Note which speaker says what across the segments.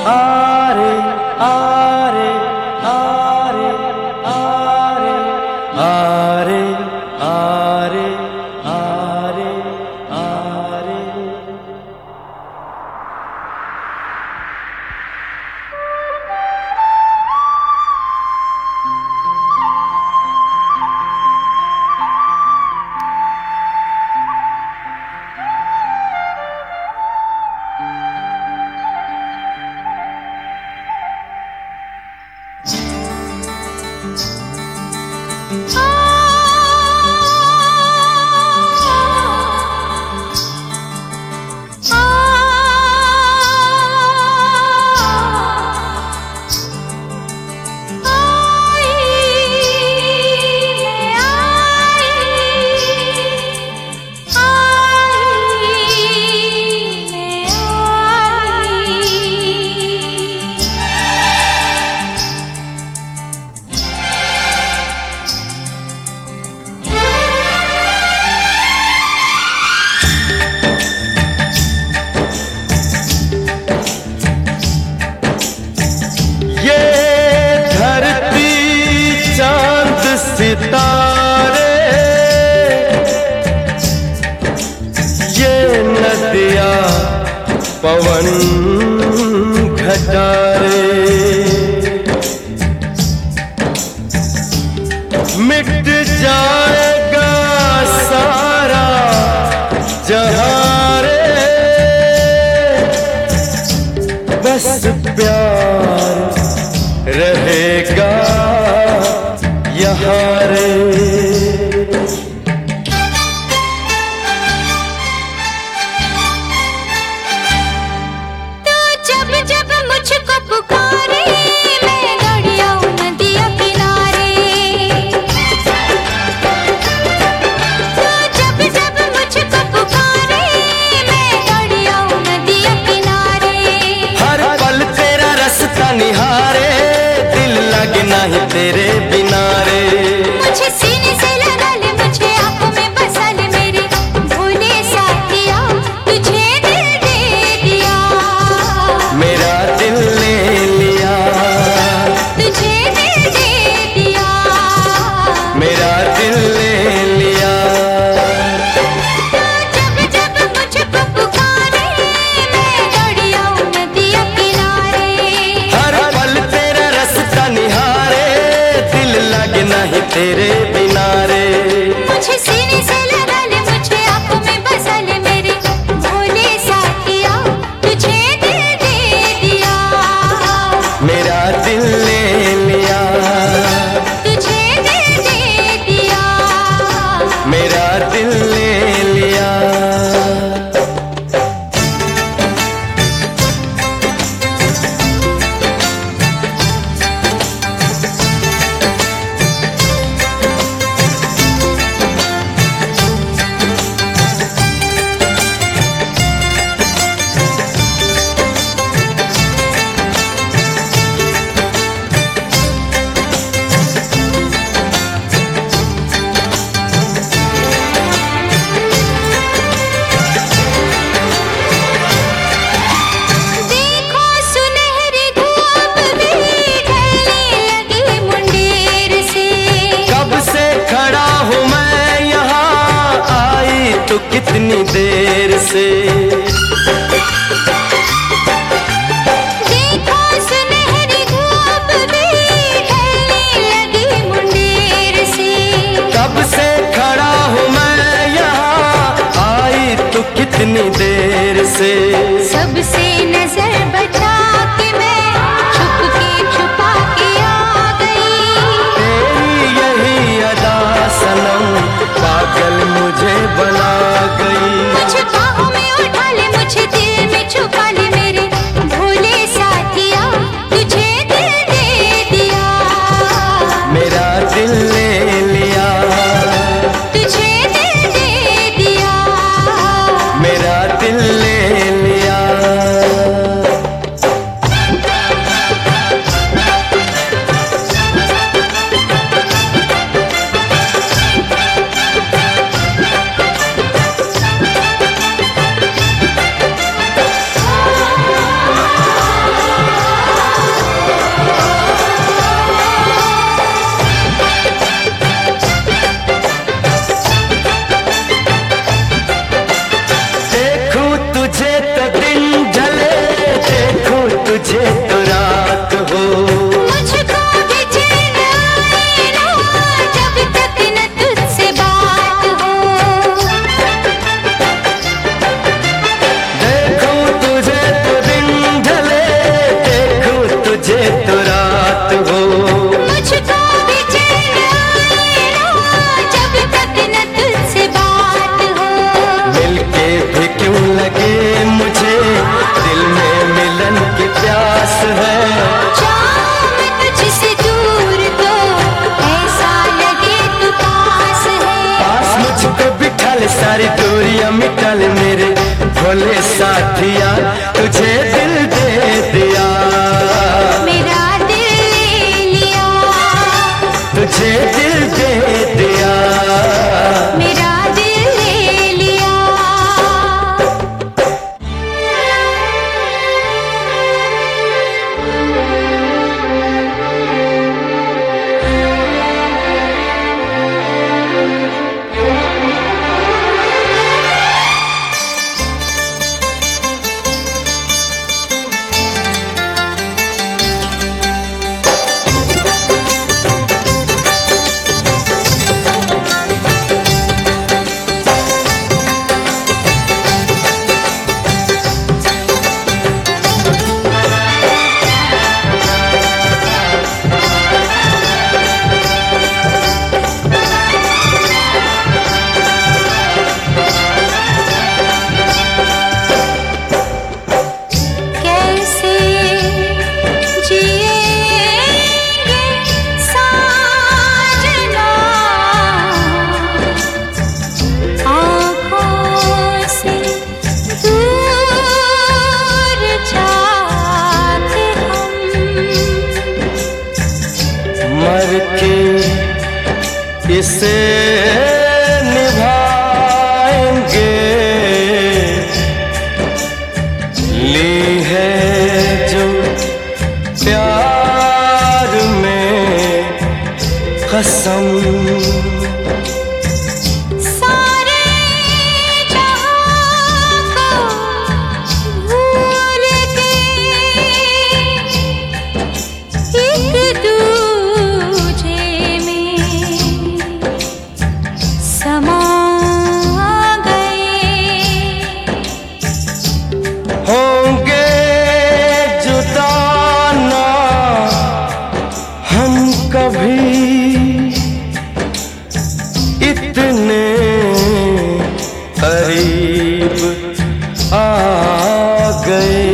Speaker 1: आरे आरे आरे आरे आरे आरे आरे आरे। सितारे ये नदियाँ पवन घटारे मिट जाएगा सारा जहां रे बस प्यार रहेगा यहाँ रे।
Speaker 2: तो जब जब मुझको पुकारे मैं दौड़ी आऊं नदिया किनारे। तो जब जब मुझको पुकारे मैं दौड़ी आऊं नदिया किनारे।
Speaker 1: हर पल तेरा रास्ता निहारे दिल लगे नहीं तेरे बिना रे।
Speaker 2: मुझे सीने से लगा ले मुझे आंखों में बसा ले मेरे भोले साथिया तुझे दिल दे दिया।
Speaker 1: मेरा दिल ले लिया
Speaker 2: तुझे दिल दे दिया।
Speaker 1: मेरा दिल ले लिया।
Speaker 2: जब जब मुझको पुकारे मैं दौड़ी आऊं नदिया किनारे।
Speaker 1: हर पल तेरा रास्ता निहारे दिल लगे नहीं तेरे बिना रे।
Speaker 2: मुझे सीने से लगा ले मुझे आंखों में बसा ले मेरे भोले साथिया तुझे दिल दे दिया।
Speaker 1: मेरा दिल ले लिया
Speaker 2: तुझे दिल दे दिया।
Speaker 1: मेरा दिल ले लिया।
Speaker 2: देखो सुनहरी धूप भी ढलने लगी मुंडेर से।
Speaker 1: कब से खड़ा हूँ मैं यहाँ आई तो कितनी देर से।
Speaker 2: देखो सुनहरी धूप भी ढलने लगी मुंडेर से।
Speaker 1: कब से खड़ा हूँ मैं यहाँ आई तो कितनी देर से।
Speaker 2: सबसे नजर बचा के मैं छुप के छुपा के आ गई।
Speaker 1: तेरी यही अदा सनम पागल मुझे बना गई।
Speaker 2: मुझे बाहों में उठा ले मुझे दिल में छुपा ले मेरे भोले साथिया तुझे दिल दे दिया।
Speaker 1: मेरा दिल ले लिया
Speaker 2: तुझे दिल दे दिया।
Speaker 1: मेरा दिल ले लिया। इसे निभाएंगे। ली है जो प्यार में कसम,
Speaker 2: सारे जहां को भूल के एक दूजे में समा गए।
Speaker 1: होंगे जुदा ना हम कभी, इतने करीब आ गए।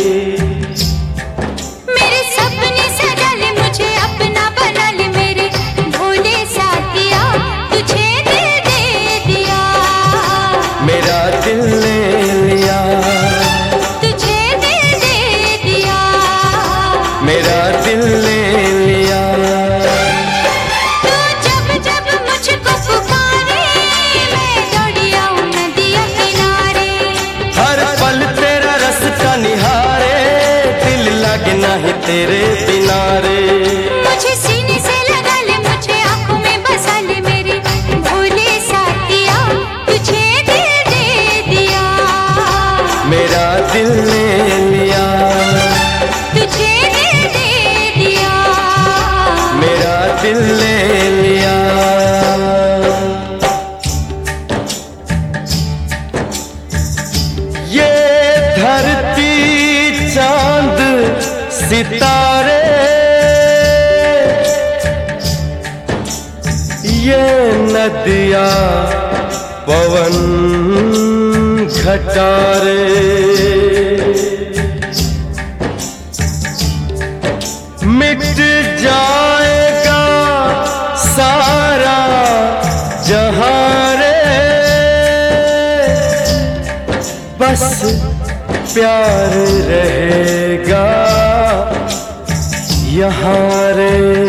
Speaker 2: मेरे सपने सजा ले, मुझे अपना बना ले, मेरे भोले साथिया तुझे दिल दे दिया।
Speaker 1: मेरा दिल ले लिया,
Speaker 2: तुझे दिल दे दिया।
Speaker 1: मेरा दिल ले लिया।
Speaker 2: तू जब जब मुझको पुकारे, मैं दौड़ी आऊं नदिया किनारे।
Speaker 1: हर पल तेरा रास्ता निहारे, दिल लगे नहीं तेरे बिना रे।
Speaker 2: मुझे सीने से लगा ले, मुझे आंखों में बसा ले, मेरे भोले साथिया तुझे दिल दे दिया।
Speaker 1: मेरा दिल ले लिया,
Speaker 2: तुझे दिल दे दिया।
Speaker 1: मेरा दिल ले लिया। ये धरती चांद सितारे, ये नदियाँ पवन घटारे, मिट जाएगा सारा जहां रे, बस प्यार रहेगा यहाँ रे।